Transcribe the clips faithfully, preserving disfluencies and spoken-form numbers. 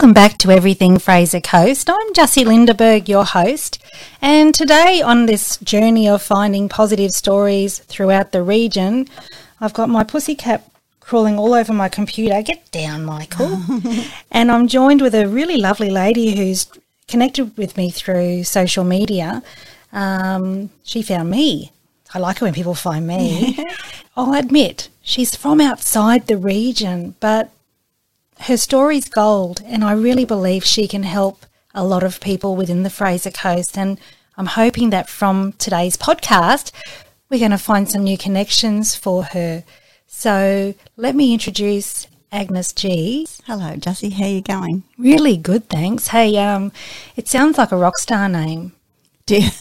Welcome back to Everything Fraser Coast. I'm Jussie Lindeberg, your host, and today on this journey of finding positive stories throughout the region, I've got my pussycat crawling all over my computer. Get down, Michael. And I'm joined with a really lovely lady who's connected with me through social media. Um, she found me. I like it when people find me. I'll admit, she's from outside the region, but her story's gold, and I really believe she can help a lot of people within the Fraser Coast. And I'm hoping that from today's podcast, we're going to find some new connections for her. So let me introduce Agnes G. Hello, Jussie. How are you going? Really good, thanks. Hey, um, it sounds like a rock star name. Do you?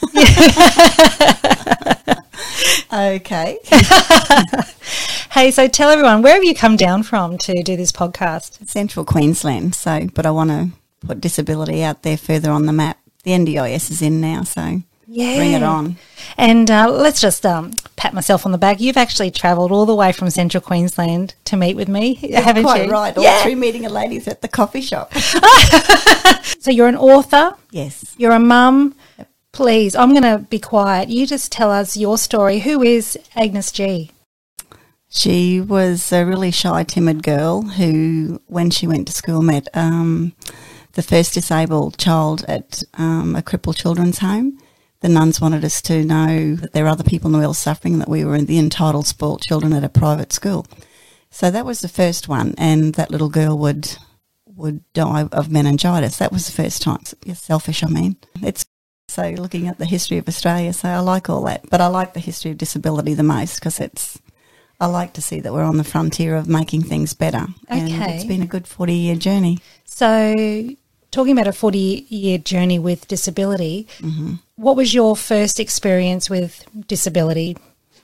Okay. Hey, so tell everyone, where have you come down from to do this podcast? Central Queensland, so, but I want to put disability out there further on the map. The N D I S is in now, so yeah. Bring it on. And uh, let's just um, pat myself on the back. You've actually travelled all the way from Central Queensland to meet with me, You're haven't quite you? right, all yeah. through meeting a ladies at the coffee shop. So you're an author. Yes. You're a mum. Yep. Please, I'm going to be quiet. You just tell us your story. Who is Agnes G? She was a really shy, timid girl who, when she went to school, met um, the first disabled child at um, a crippled children's home. The nuns wanted us to know that there are other people in the world suffering, that we were the entitled, spoilt children at a private school. So that was the first one, and that little girl would would die of meningitis. That was the first time. It's selfish, I mean. It's so looking at the history of Australia, so I like all that. But I like the history of disability the most because it's, I like to see that we're on the frontier of making things better. Okay. And it's been a good forty-year journey. So talking about a forty-year journey with disability, mm-hmm. What was your first experience with disability?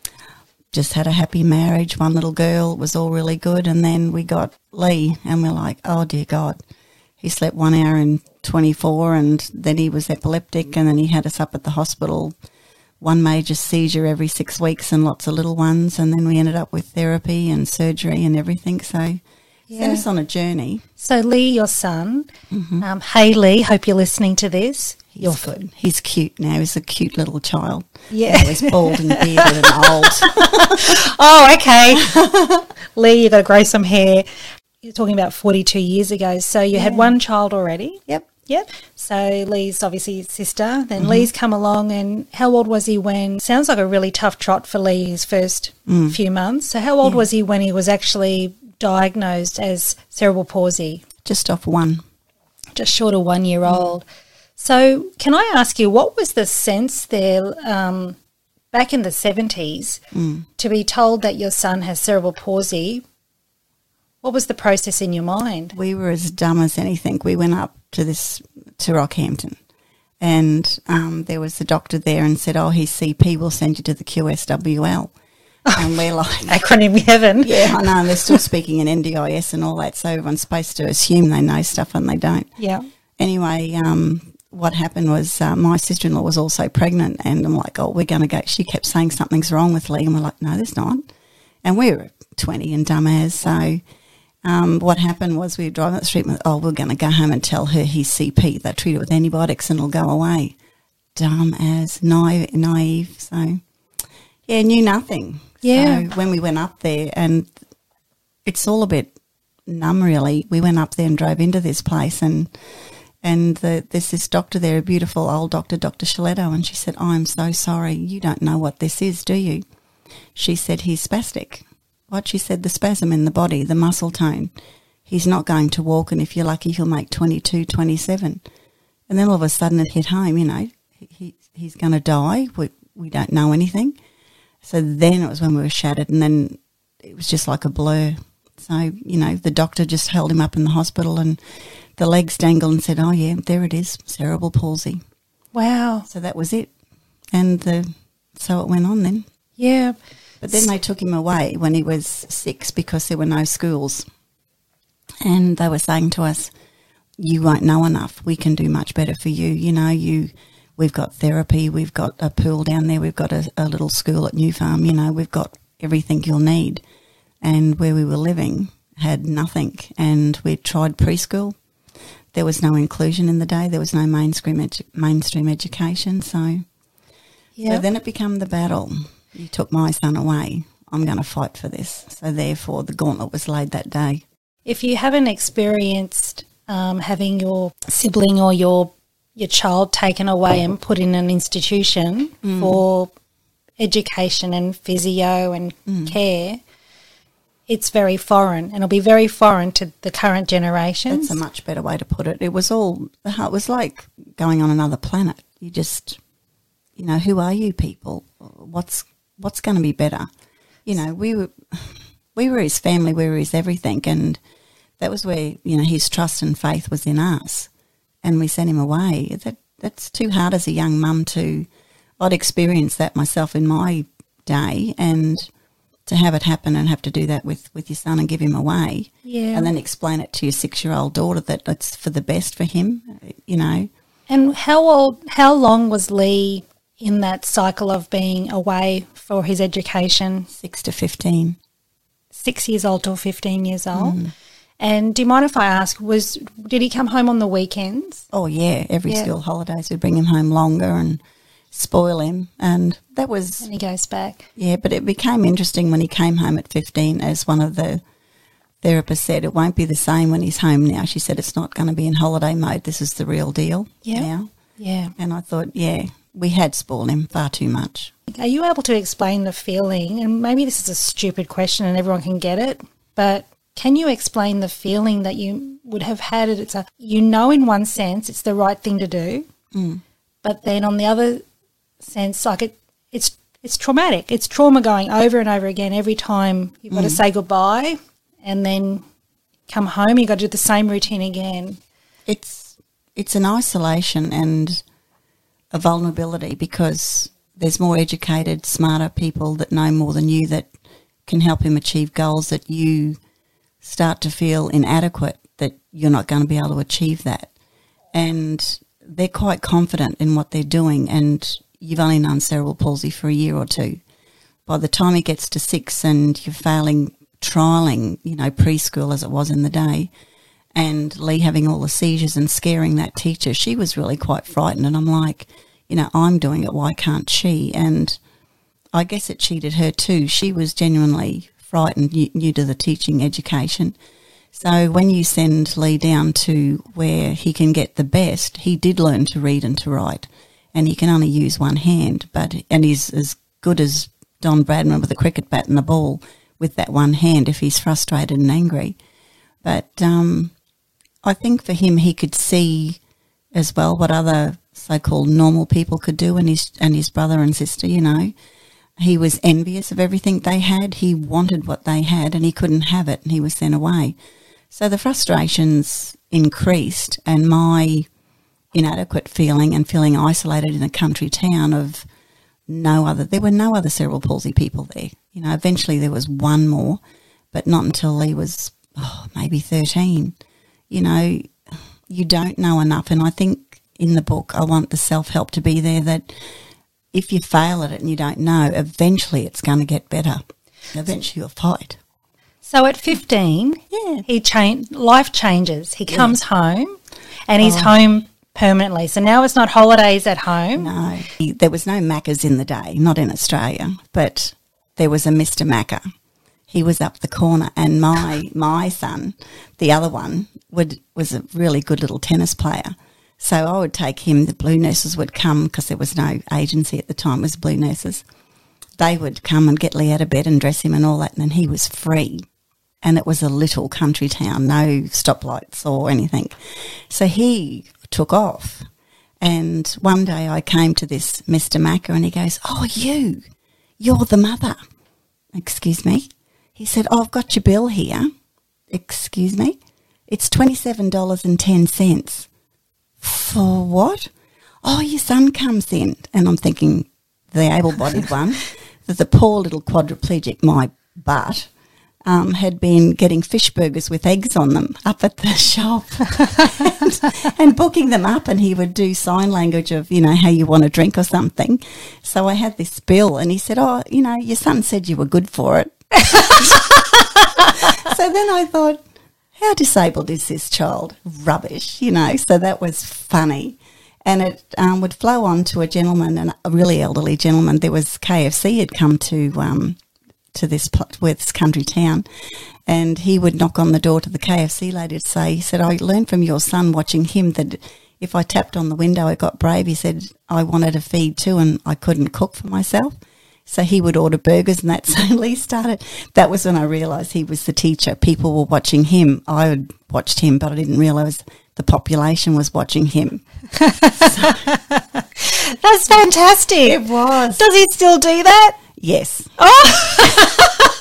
Just had a happy marriage, one little girl, it was all really good, and then we got Lee, and we're like, oh, dear God. He slept one hour in twenty-four, and then he was epileptic, and then he had us up at the hospital, one major seizure every six weeks and lots of little ones, and then we ended up with therapy and surgery and everything, so yeah. Sent us on a journey. So Lee, your son, mm-hmm. um, hey Lee, hope you're listening to this. He's you're good. He's cute now. He's a cute little child. Yeah. You know, he's bald and bearded and old. Oh, okay. Lee, you've got to grow some hair. You're talking about forty-two years ago. So you yeah. had one child already? Yep. Yep. So Lee's obviously his sister. Then mm-hmm. Lee's come along, and how old was he when, sounds like a really tough trot for Lee his first mm. few months. So how old yeah. was he when he was actually diagnosed as cerebral palsy? Just off one. Just short of one year old. So can I ask you, what was the sense there um, back in the seventies mm. to be told that your son has cerebral palsy? What was the process in your mind? We were as dumb as anything. We went up to this, to Rockhampton, and um, there was the doctor there and said, oh, he's C P, we'll send you to the Q S W L. And we're like... Acronym heaven. Yeah, I know, and they're still speaking in N D I S and all that, so everyone's supposed to assume they know stuff and they don't. Yeah. Anyway, um, what happened was uh, my sister-in-law was also pregnant, and I'm like, oh, we're going to go. She kept saying something's wrong with Lee, and we're like, no, there's not. And we were twenty and dumb as, so... Um, what happened was we were driving up the street and, oh, we're going to go home and tell her he's C P. They treat it with antibiotics and it'll go away. Dumb as, naive, naive. So, yeah, knew nothing. Yeah. So when we went up there, and it's all a bit numb really, we went up there and drove into this place, and and the, there's this doctor there, a beautiful old doctor, Doctor Shaletto, and she said, I'm so sorry, you don't know what this is, do you? She said, he's spastic. What she said, the spasm in the body, the muscle tone. He's not going to walk, and if you're lucky, he'll make twenty-two, twenty-seven. And then all of a sudden it hit home, you know, he, he's going to die. We, we don't know anything. So then it was when we were shattered, and then it was just like a blur. So, you know, the doctor just held him up in the hospital, and the legs dangled and said, oh, yeah, there it is, cerebral palsy. Wow. So that was it. And the, so it went on then. Yeah. But then they took him away when he was six because there were no schools. And they were saying to us, you won't know enough. We can do much better for you. You know, you, we've got therapy, we've got a pool down there, we've got a, a little school at New Farm, you know, we've got everything you'll need. And where we were living had nothing. And we tried preschool. there was no inclusion in the day. There was no mainstream edu- mainstream education. So, Yeah. so then it became the battle. You took my son away. I'm going to fight for this. So therefore, the gauntlet was laid that day. If you haven't experienced um, having your sibling or your your child taken away and put in an institution mm. for education and physio and mm. care, it's very foreign, and it'll be very foreign to the current generations. That's a much better way to put it. It was all, it was like going on another planet. You just, you know, who are you people? What's what's going to be better? You know, we were we were his family, we were his everything, and that was where, you know, his trust and faith was in us, and we sent him away. That That's too hard as a young mum to, I'd experienced that myself in my day, and to have it happen and have to do that with, with your son and give him away, yeah, and then explain it to your six-year-old daughter that it's for the best for him, you know. And how old, how long was Lee in that cycle of being away for his education? Six to fifteen. Six years old to fifteen years old. Mm. And do you mind if I ask, was did he come home on the weekends? Oh, yeah. Every Yeah. school holidays we'd bring him home longer and spoil him. And that was, And he goes back. yeah, but it became interesting when he came home at fifteen, as one of the therapists said, it won't be the same when he's home now. She said it's not going to be in holiday mode. This is the real deal Yeah. now. Yeah. And I thought, yeah, we had spoiled him far too much. Are you able to explain the feeling? And maybe this is a stupid question and everyone can get it, but can you explain the feeling that you would have had? It's a, you know, in one sense, it's the right thing to do, Mm. but then on the other sense, like it, it's it's traumatic. It's trauma going over and over again every time you've got to say goodbye, and then come home, you've got to do the same routine again. It's it's an isolation and a vulnerability, because there's more educated, smarter people that know more than you that can help him achieve goals that you start to feel inadequate, that you're not going to be able to achieve that. And they're quite confident in what they're doing, and you've only known cerebral palsy for a year or two. By the time he gets to six and you're failing, trialling, you know, preschool as it was in the day, and Lee having all the seizures and scaring that teacher, she was really quite frightened. And I'm like, you know, I'm doing it, why can't she? And I guess it cheated her too. She was genuinely frightened, new, new to the teaching education. So when you send Lee down to where he can get the best, he did learn to read and to write, and he can only use one hand, but and he's as good as Don Bradman with a cricket bat and a ball with that one hand if he's frustrated and angry. But um, I think for him, he could see as well what other so-called normal people could do, and his and his brother and sister, you know. He was envious of everything they had. He wanted what they had, and he couldn't have it, and he was sent away. So the frustrations increased, and my inadequate feeling and feeling isolated in a country town of no other, there were no other cerebral palsy people there. You know, eventually there was one more, but not until Lee was oh, maybe thirteen. You know, you don't know enough, and I think in the book I want the self-help to be there, that if you fail at it and you don't know, eventually it's going to get better. Eventually you'll fight. So at fifteen, Yeah. he changed. Life changes. He comes home, and he's Oh. home permanently. So now it's not holidays at home. No, he- there was no Macca's in the day, not in Australia, but there was a Mister Macca. He was up the corner, and my my son, the other one, would was a really good little tennis player. So I would take him. The Blue Nurses would come, because there was no agency at the time. It was Blue Nurses. They would come and get Lee out of bed and dress him and all that, and then he was free. And it was a little country town, no stoplights or anything. So he took off. And one day I came to this Mister Macca, and he goes, "Oh, you, you're the mother." Excuse me? He said, "Oh, I've got your bill here." Excuse me? "It's twenty-seven dollars and ten cents. "For what?" "Oh, your son comes in." And I'm thinking, the able-bodied one, that the poor little quadriplegic, my butt, um, had been getting fish burgers with eggs on them up at the shop and, and booking them up, and he would do sign language of, you know, how you want a drink or something. So I had this bill, and he said, "Oh, you know, your son said you were good for it." So then I thought, how disabled is this child? Rubbish, you know. So that was funny. And it um, would flow on to a gentleman, and a really elderly gentleman. There was K F C had come to um, to this, this country town, and he would knock on the door to the K F C lady to say, he said, I learned from your son watching him that if I tapped on the window, I got brave. He said, I wanted to feed too and I couldn't cook for myself. So he would order burgers, and that's how Lee started. That was when I realised he was the teacher. People were watching him. I had watched him, but I didn't realise the population was watching him. So, that's fantastic. It was. Does he still do that? Yes. Oh.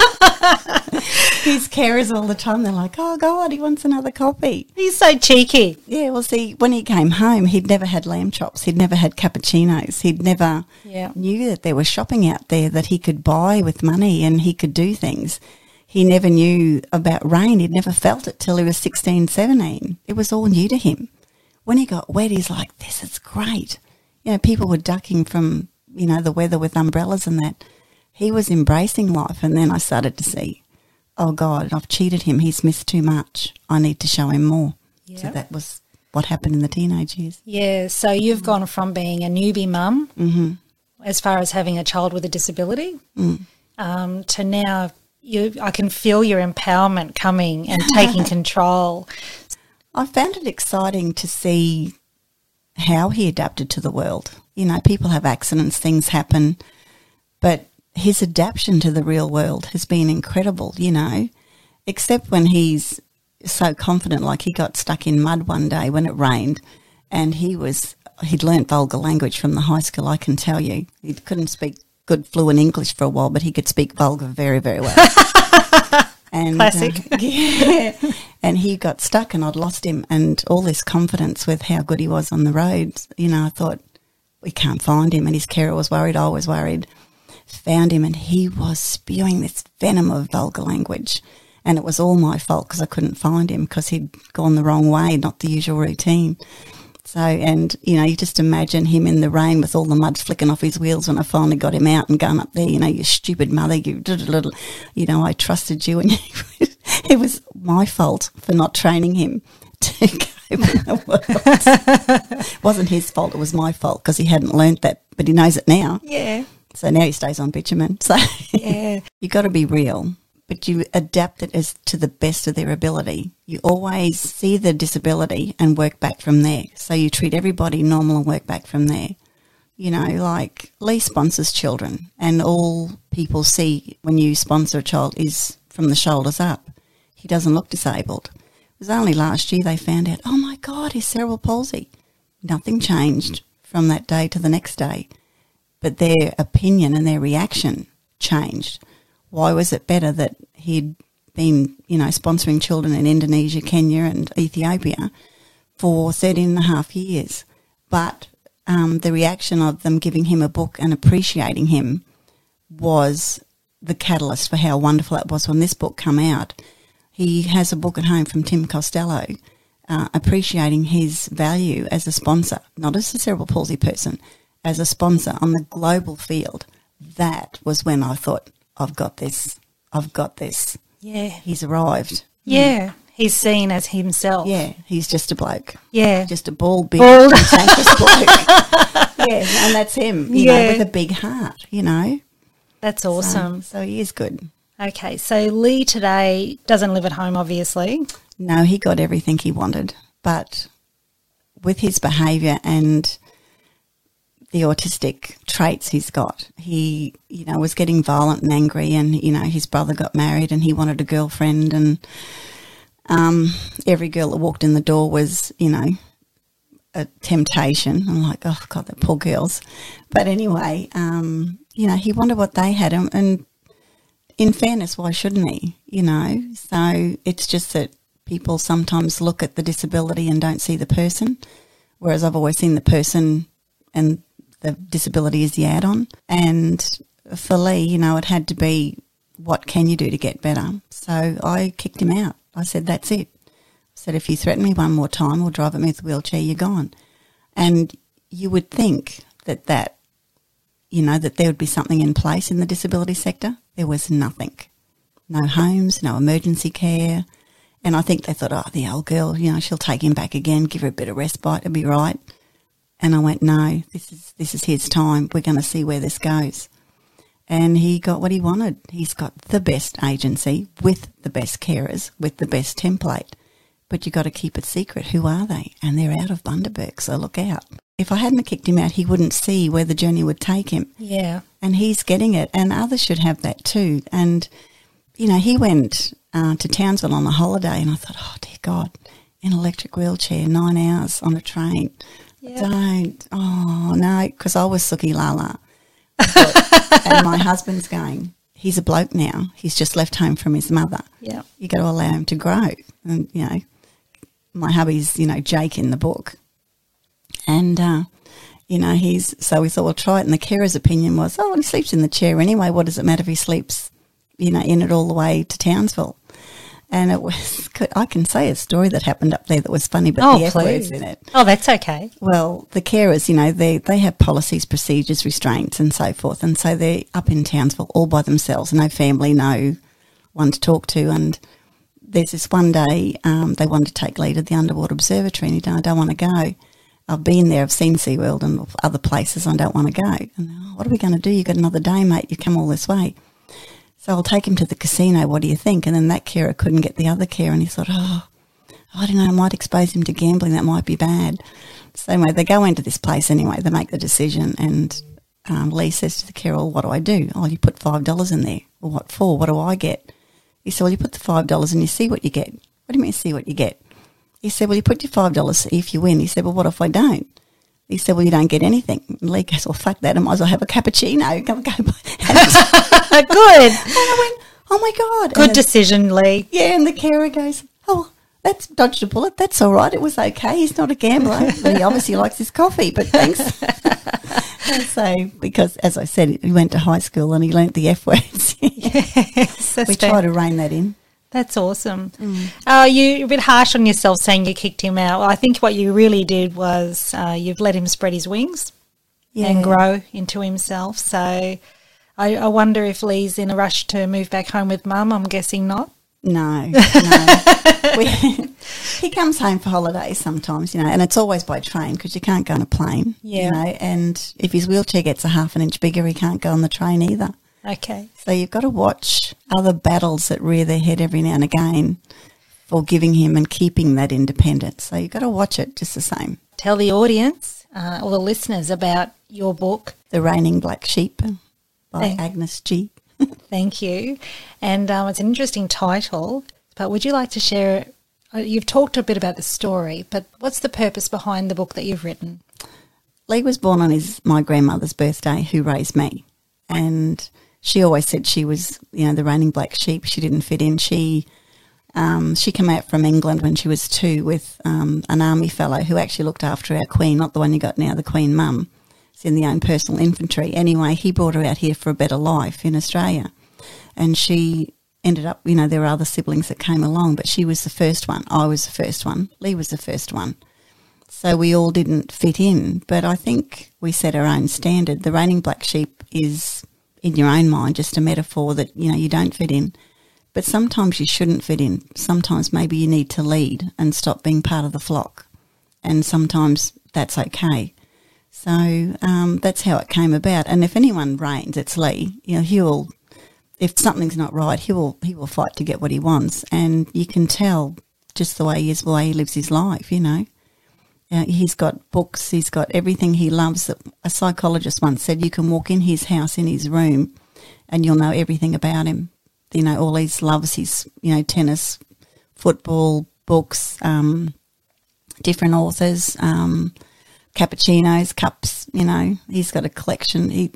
His carers all the time, they're like, oh, God, he wants another copy. He's so cheeky. Yeah, well, see, when he came home, he'd never had lamb chops. He'd never had cappuccinos. He'd never yeah. knew that there was shopping out there that he could buy with money and he could do things. He never knew about rain. He'd never felt it till he was sixteen, seventeen. It was all new to him. When he got wet, he's like, this is great. You know, people were ducking from, you know, the weather with umbrellas and that. He was embracing life, and then I started to see, oh, God, I've cheated him. He's missed too much. I need to show him more. Yep. So that was what happened in the teenage years. Yeah, so you've gone from being a newbie mum mm-hmm. as far as having a child with a disability mm. um, to now you. I can feel your empowerment coming and taking control. I found it exciting to see how he adapted to the world. You know, people have accidents, things happen, but his adaptation to the real world has been incredible, you know, except when he's so confident, like he got stuck in mud one day when it rained and he was, he'd learnt vulgar language from the high school, I can tell you. He couldn't speak good fluent English for a while, but he could speak vulgar very, very well. And, classic. Uh, yeah. And he got stuck and I'd lost him, and all this confidence with how good he was on the roads. You know, I thought, we can't find him, and his carer was worried, I was worried. Found him and he was spewing this venom of vulgar language, and it was all my fault because I couldn't find him because he'd gone the wrong way, not the usual routine. So, and, you know, you just imagine him in the rain with all the mud flicking off his wheels when I finally got him out and gone up there, you know, you stupid mother, you, you know, I trusted you, and it was my fault for not training him to go in the world. It wasn't his fault, it was my fault because he hadn't learnt that, but he knows it now. Yeah. So now he stays on bitumen. So yeah. You got to be real, but you adapt it as to the best of their ability. You always see the disability and work back from there. So you treat everybody normal and work back from there. You know, like Lee sponsors children, and all people see when you sponsor a child is from the shoulders up. He doesn't look disabled. It was only last year they found out, oh my God, he's cerebral palsy. Nothing changed from that day to the next day. But their opinion and their reaction changed. Why was it better that he'd been, you know, sponsoring children in Indonesia, Kenya and Ethiopia for thirteen and a half years? But um, the reaction of them giving him a book and appreciating him was the catalyst for how wonderful that was when this book came out. He has a book at home from Tim Costello uh, appreciating his value as a sponsor, not as a cerebral palsy person, as a sponsor on the global field. That was when I thought, I've got this, I've got this. Yeah. He's arrived. Yeah. He's seen as himself. Yeah, he's just a bloke. Yeah. Just a bald, big, Bald. cantankerous bloke. Yeah, and that's him, you Yeah. know, with a big heart, you know. That's awesome. So, so he is good. Okay, so Lee today doesn't live at home, obviously. No, he got everything he wanted, but with his behaviour and the autistic traits he's got, he, you know, was getting violent and angry, and, you know, his brother got married and he wanted a girlfriend, and um, every girl that walked in the door was, you know, a temptation. I'm like, oh, God, the poor girls. But anyway, um, you know, he wanted what they had, and, and in fairness, why shouldn't he, you know? So it's just that people sometimes look at the disability and don't see the person, whereas I've always seen the person and the disability is the add-on. And for Lee, you know, it had to be, what can you do to get better? So I kicked him out. I said, that's it. I said, if you threaten me one more time or drive at me with a wheelchair, you're gone. And you would think that that, you know, that there would be something in place in the disability sector. There was nothing. No homes, no emergency care. And I think they thought, oh, the old girl, you know, she'll take him back again, give her a bit of respite, it'll be right. And I went, no, this is this is his time. We're going to see where this goes. And he got what he wanted. He's got the best agency with the best carers, with the best template. But you've got to keep it secret. Who are they? And they're out of Bundaberg, so look out. If I hadn't kicked him out, he wouldn't see where the journey would take him. Yeah. And he's getting it, and others should have that too. And, you know, he went uh, to Townsville on a holiday, and I thought, oh, dear God, in an electric wheelchair, nine hours on a train. Yeah. Don't, oh, no, because I was Suki Lala. And my husband's going, he's a bloke now. He's just left home from his mother. Yeah. You got to allow him to grow. And, you know, my hubby's, you know, Jake in the book. And, uh, you know, he's, so we thought, we'll try it. And the carer's opinion was, oh, well, he sleeps in the chair anyway. What does it matter if he sleeps, you know, in it all the way to Townsville? And it was, I can say a story that happened up there that was funny, but oh, the F please. word's in it. Oh, that's okay. Well, the carers, you know, they, they have policies, procedures, restraints and so forth. And so they're up in Townsville all by themselves, no family, no one to talk to. And there's this one day um, they wanted to take lead of the Underwater Observatory, and he said, I don't want to go. I've been there, I've seen SeaWorld and other places, I don't want to go. And oh, what are we going to do? You've got another day, mate, you come all this way. So I'll take him to the casino, what do you think? And then that carer couldn't get the other carer, and he thought, oh, I don't know, I might expose him to gambling, that might be bad. So anyway, they go into this place anyway, they make the decision, and um, Lee says to the carer, well, what do I do? Oh, you put five dollars in there. Well, what for? What do I get? He said, well, you put the five dollars and you see what you get. What do you mean see what you get? He said, well, you put your five dollars, see if you win. He said, well, what if I don't? He said, well, you don't get anything. And Lee goes, well, fuck that, I might as well have a cappuccino. Go, go. Good. And I went, oh, my God. Good and decision, Lee. Yeah, and the carer goes, oh, that's dodged a bullet. That's all right. It was okay. He's not a gambler. But he obviously likes his coffee, but thanks. And so, because, as I said, he went to high school and he learnt the F words. Yes, we try to rein that in. That's awesome. Mm. Uh, you're a bit harsh on yourself saying you kicked him out. I think what you really did was uh, you've let him spread his wings yeah. and grow into himself. So I, I wonder if Lee's in a rush to move back home with Mum. I'm guessing not. No, no. we, he comes home for holidays sometimes, you know, and it's always by train because you can't go on a plane, yeah. you know, and if his wheelchair gets a half an inch bigger, he can't go on the train either. Okay. So you've got to watch other battles that rear their head every now and again for giving him and keeping that independence. So you've got to watch it just the same. Tell the audience uh, or the listeners about your book. The Reigning Black Sheep by Thank- Agnes G. Thank you. And um, it's an interesting title, but would you like to share, uh, you've talked a bit about the story, but what's the purpose behind the book that you've written? Lee was born on his my grandmother's birthday, who raised me, and she always said she was, you know, the reigning black sheep. She didn't fit in. She um, she came out from England when she was two with um, an army fellow who actually looked after our queen, not the one you got now, the Queen Mum. It's in the own personal infantry. Anyway, he brought her out here for a better life in Australia, and she ended up, you know, there were other siblings that came along, but she was the first one. I was the first one. Lee was the first one. So we all didn't fit in, but I think we set our own standard. The reigning black sheep is, in your own mind, just a metaphor that, you know, you don't fit in. But sometimes you shouldn't fit in. Sometimes maybe you need to lead and stop being part of the flock. And sometimes that's okay. So um, that's how it came about. And if anyone reigns, it's Lee. You know, he'll, if something's not right, he will he will fight to get what he wants. And you can tell just the way he is, the way he lives his life, you know. Uh, he's got books, he's got everything he loves. A psychologist once said you can walk in his house, in his room, and you'll know everything about him. You know, all his loves, his, you know, tennis, football, books, um, different authors, um, cappuccinos, cups, you know. He's got a collection. He,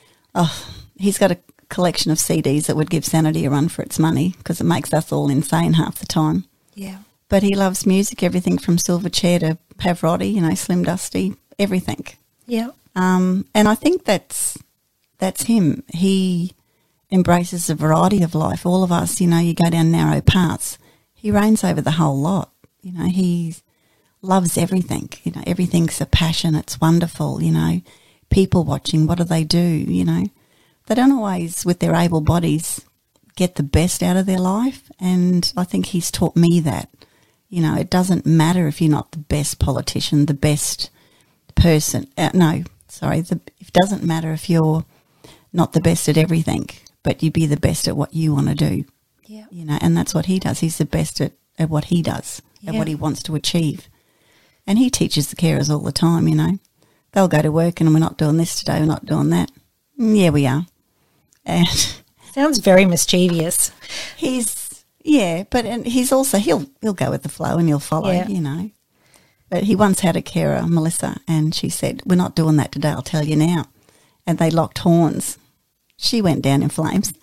oh, he's got a collection of C Ds that would give sanity a run for its money because it makes us all insane half the time. Yeah. But he loves music, everything from Silverchair to Pavarotti, you know, Slim Dusty, everything. Yeah. Um, and I think that's that's him. He embraces a variety of life. All of us, you know, you go down narrow paths. He reigns over the whole lot. You know, he loves everything. You know, everything's a passion. It's wonderful, you know. People watching, what do they do, you know. They don't always, with their able bodies, get the best out of their life. And I think he's taught me that. You know, it doesn't matter if you're not the best politician, the best person. Uh, no, sorry. The, it doesn't matter if you're not the best at everything, but you be the best at what you want to do. Yeah. You know, and that's what he does. He's the best at, at what he does, Yeah. at what he wants to achieve. And he teaches the carers all the time, you know. They'll go to work and we're not doing this today, we're not doing that. Mm, yeah, we are. And Sounds very mischievous. he's, yeah, but and he's also, he'll he'll go with the flow and he'll follow, Yeah. you know. But he once had a carer, Melissa, and she said, we're not doing that today, I'll tell you now. And they locked horns. She went down in flames.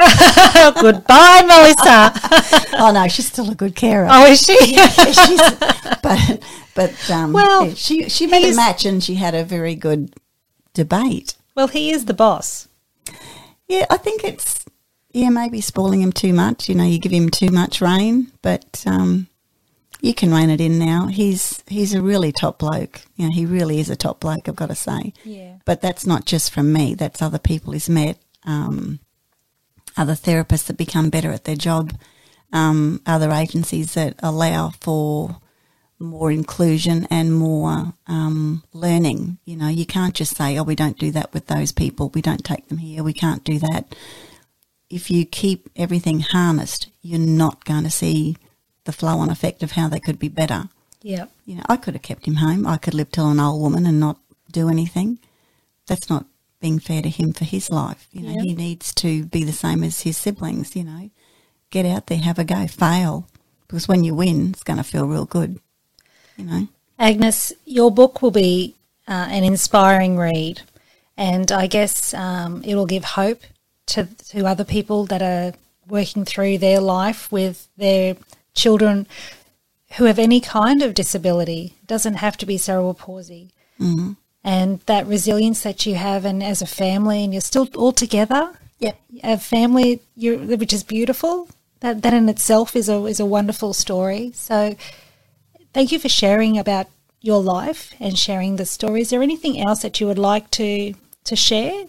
Goodbye, Melissa. Oh, no, she's still a good carer. Oh, is she? Yeah, she's, but but um, Well, yeah, she she made a he's- match and she had a very good debate. Well, he is the boss. Yeah, I think it's yeah maybe spoiling him too much. You know, you give him too much rein, but um, you can rein it in now. He's he's a really top bloke. You know, he really is a top bloke. I've got to say. Yeah. But that's not just from me. That's other people he's met, um, other therapists that become better at their job, um, other agencies that allow for more inclusion and more um, learning. You know, you can't just say, oh, we don't do that with those people. We don't take them here. We can't do that. If you keep everything harnessed, you're not going to see the flow-on effect of how they could be better. Yeah. You know, I could have kept him home. I could live till an old woman and not do anything. That's not being fair to him for his life. You know, Yeah. he needs to be the same as his siblings, you know. Get out there, have a go, fail. Because when you win, it's going to feel real good, you know. Agnes, your book will be uh, an inspiring read, and I guess um, it will give hope to to other people that are working through their life with their children who have any kind of disability. It doesn't have to be cerebral palsy. Mm-hmm. And that resilience that you have, and as a family, and you're still all together. Yep. A family, you're, which is beautiful. That that in itself is a is a wonderful story. So, thank you for sharing about your life and sharing the story. Is there anything else that you would like to to share?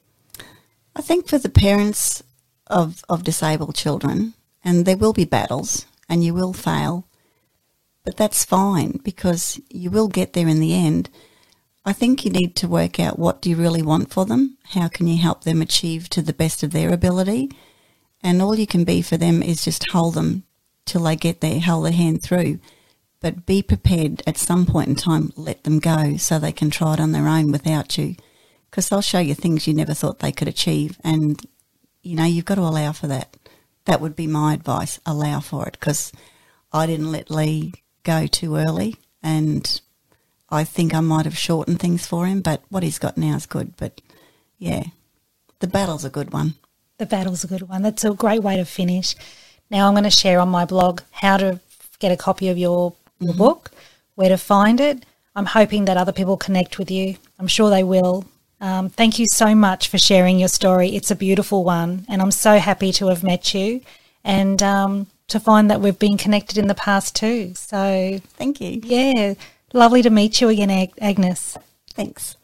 I think for the parents of, of disabled children, and there will be battles and you will fail, but that's fine because you will get there in the end. I think you need to work out what do you really want for them, how can you help them achieve to the best of their ability, and all you can be for them is just hold them till they get there, hold their hand through. But be prepared at some point in time, let them go so they can try it on their own without you, because they'll show you things you never thought they could achieve, and, you know, you've got to allow for that. That would be my advice, allow for it, because I didn't let Lee go too early, and I think I might have shortened things for him, but what he's got now is good. But, yeah, the battle's a good one. The battle's a good one. That's a great way to finish. Now I'm going to share on my blog how to get a copy of your, your Mm-hmm. book, where to find it. I'm hoping that other people connect with you. I'm sure they will. Um, thank you so much for sharing your story. It's a beautiful one, and I'm so happy to have met you and um, to find that we've been connected in the past too. So, Thank you. yeah, lovely to meet you again, Ag- Agnes. Thanks.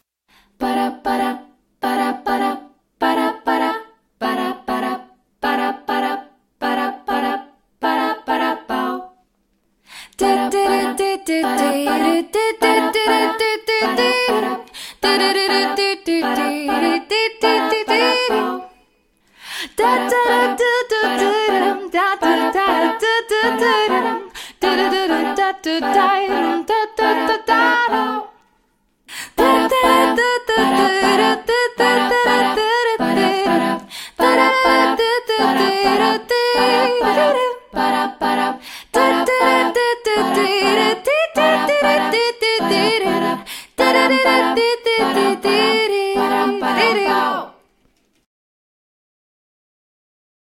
Da da da da da da da da da da da da da da.